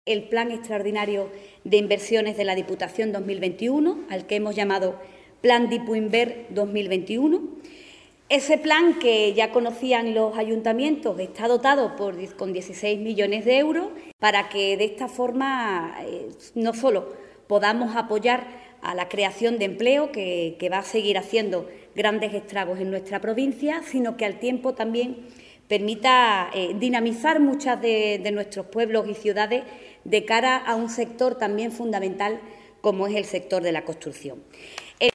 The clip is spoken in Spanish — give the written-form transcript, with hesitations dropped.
el Plan Extraordinario de Inversiones de la Diputación 2021, al que hemos llamado Plan Dipuinver 2021. Ese plan, que ya conocían los ayuntamientos, está dotado con 16 millones de euros para que de esta forma no solo podamos apoyar a la creación de empleo, que va a seguir haciendo grandes estragos en nuestra provincia, sino que al tiempo también permita dinamizar muchas de nuestros pueblos y ciudades de cara a un sector también fundamental como es el sector de la construcción.